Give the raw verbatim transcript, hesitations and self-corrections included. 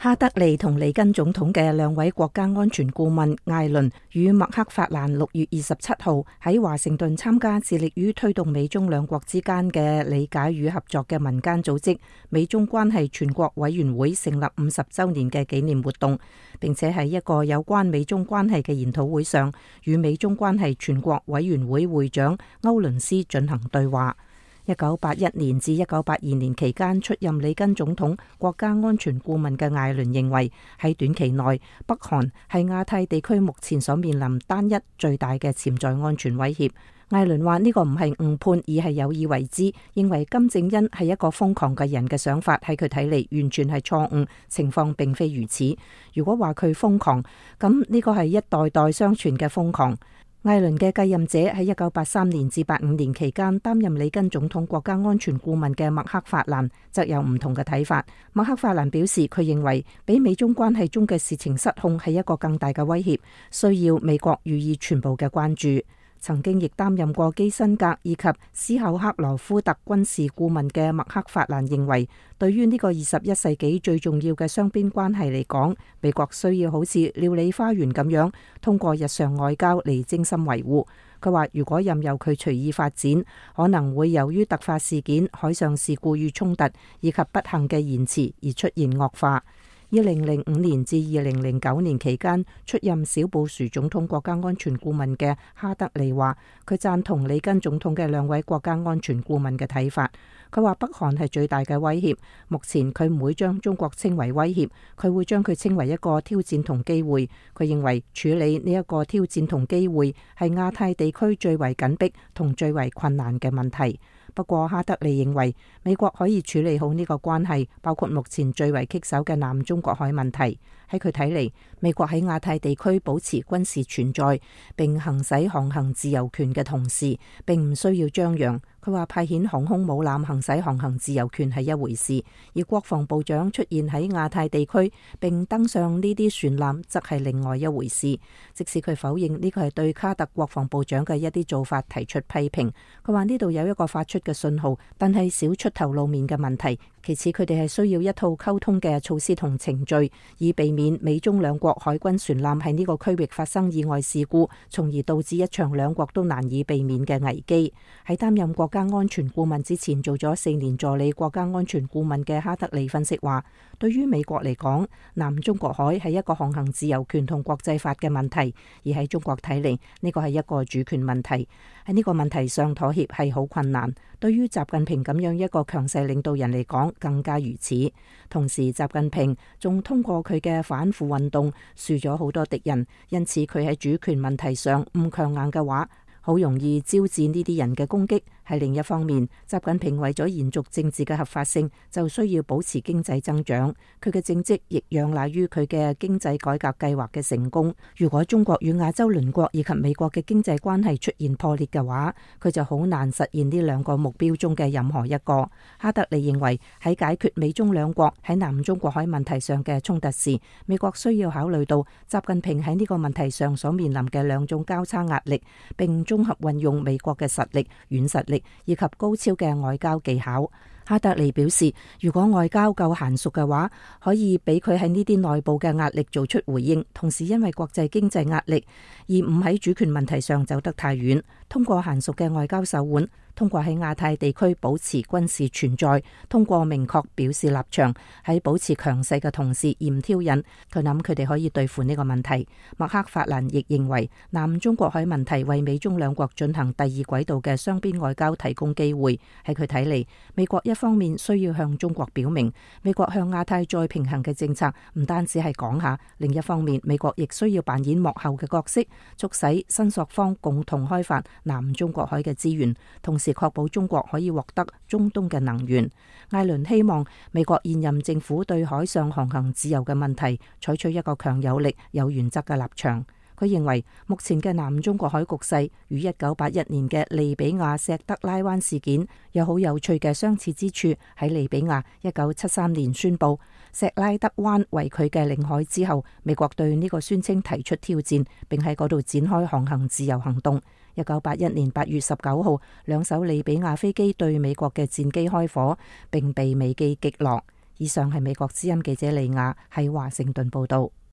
哈德利同里根總統嘅兩位國家安全顧問艾倫與麥克法蘭六月二十七號喺華盛頓參加致力於推動美中兩國之間嘅理解與合作嘅民間組織美中關係全國委員會成立五十週年嘅紀念活動，並且喺一個有關美中關係嘅研討會上，與美中關係全國委員會會長歐倫斯進行對話。一九八一年至一九八二年期間出任里根總統國家安全顧問嘅艾倫認為，喺短期內，北韓係亞太地區目前所面臨單一最大嘅潛在安全威脅。艾倫話呢個唔係誤判，而係有意為之，認為金正恩係一個瘋狂嘅人嘅想法喺佢睇嚟完全係錯誤，情況並非如此。如果話佢瘋狂，咁呢個係一代代相傳嘅瘋狂。艾倫嘅繼任者喺一九八三年至八五年期間擔任里根總統國家安全顧問嘅麥克法蘭則有唔同嘅睇法。麥克法蘭表示，佢認為比美中關係中嘅事情失控係一個更大嘅威脅，需要美國予以全部嘅關注。曾經亦擔任過基辛格以及斯厚克羅夫特軍事顧問嘅麥克法蘭認為，對於呢個二十一世紀最重要嘅雙邊關係嚟講，美國需要好似料理花園咁樣，通過日常外交嚟精心維護。佢話如果任由佢隨意發展，可能會由於突發事件、海上事故與衝突以及不幸嘅言辭而出現惡化。二零零五年至二零零九年期間出任小布殊總統國家安全顧問嘅哈德利話，佢贊同里根總統嘅兩位國家安全顧問嘅睇法。佢話北韓係最大嘅威脅，目前佢唔會將中國稱為威脅，佢會將佢稱為一個挑戰同機會。佢認為處理呢一個挑戰同機會係亞太地區最為緊迫同最為困難嘅問題。不過哈德利認為美國可以處理好呢個關係，包括目前最為棘手嘅南中國海問題。喺佢睇嚟，美國喺亞太地區保持軍事存在並行使航行自由權嘅同時，並唔需要張揚。佢話派遣航空母艦行使航行自由權係一回事，而國防部長出現喺亞太地區並登上呢啲船艦則係另外一回事。即使佢否認呢個係對卡特國防部長嘅一啲做法提出批評，佢話呢度有一個發出嘅信號，但係少出頭露面嘅問題。其次，佢哋係需要一套溝通嘅措施同程序，以避免美中兩國海軍船艦喺呢個區域發生意外事故，從而導致一場兩國都難以避免嘅危機。喺擔任國家安全顧問之前，做咗四年助理國家安全顧問嘅哈德利分析話，對於美國嚟講，南中國海係一個航行自由權同國際法嘅問題，而喺中國睇嚟，呢個係一個主權問題。喺呢個問題上妥協係好困難，對於習近平咁樣一個強勢領導人嚟講更加如此。同時，習近平仲通過佢嘅反腐運動樹咗好多敵人，因此佢喺主權問題上唔強硬嘅話，好容易招致呢啲人嘅攻擊。喺另一方面，習近平為咗延續政治嘅合法性，就需要保持經濟增長。佢嘅政績亦仰賴於佢嘅經濟改革計劃嘅成功。如果中國與亞洲鄰國以及美國嘅經濟關係出現破裂嘅話，佢就好難實現呢兩個目標中嘅任何一個。哈德利認為喺解決美中兩國喺南中國海問題上嘅衝突時，美國需要考慮到習近平喺呢個問題上所面臨嘅兩種交叉壓力，並綜合運用美國嘅實力、軟實力以及高超嘅外交技巧。哈德利表示，如果外交夠嫻熟嘅話，可以俾佢喺呢啲內部嘅壓力做出回應，同時因為國際經濟壓力而唔喺主權問題上走得太遠，通過嫻熟嘅外交手腕，通過喺亞太地區保持軍事存在，通過明確表示立場，喺保持強勢嘅同時嚴挑釁，佢諗佢哋可以對付呢個問題。麥克法蘭亦認為南中國海問題為美中兩國進行第二軌道嘅雙邊外交提供機會。喺佢睇嚟，美國一方面需要向中國表明美國向亞太再平衡嘅政策唔單止係講下，另一方面美國亦需要扮演幕後嘅角色，促使新索方共同開發南中國海嘅資源，同時確保中國可以獲得中東嘅能源。艾倫希望美國現任政府對海上航行自由嘅問題採取一個強有力、有原則嘅立場。佢認為目前嘅南中國海局勢與一九八一年嘅利比亞石德拉灣事件有好有趣嘅相似之處。喺利比亞一九七三年宣布石拉德灣為佢嘅領海之後，美國對呢個宣稱提出挑戰，並喺嗰度展開航行自由行動。一九八一年八月十九號，兩艘利比亞飛機對美國嘅戰機開火，並被美機擊落。 以上係美國之音記者李雅喺華盛頓報道。